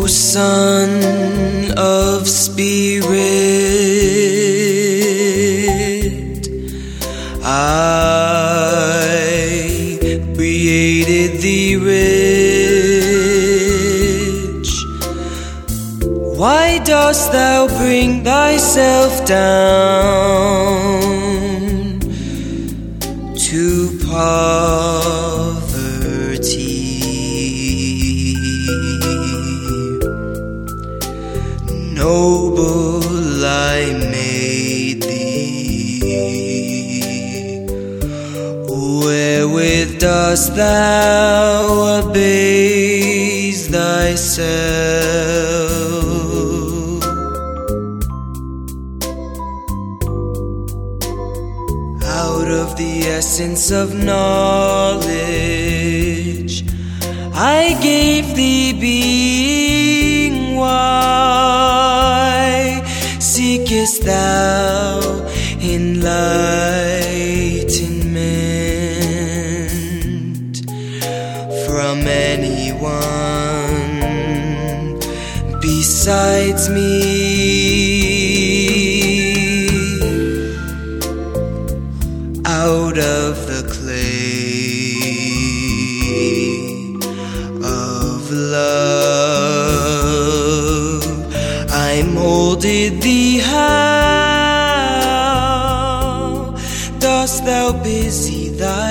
Son of Spirit, I created thee rich. Why dost thou bring thyself down to poverty? Noble, I made thee. Wherewith dost thou abase thyself? Out of the essence of knowledge I gave thee being. Why seekest thou enlightenment from anyone besides me? Out of the clay of love I molded thee. How dost thou busy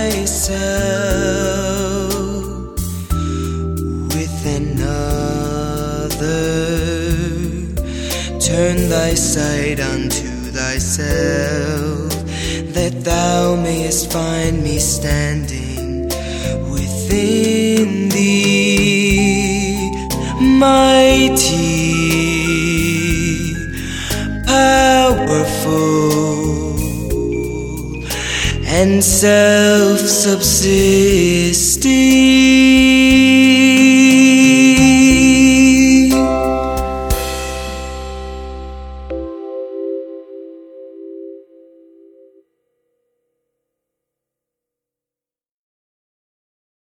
thyself with another? Turn thy sight unto thyself, that thou mayest find me standing within thee, mighty, powerful, and self-subsisting.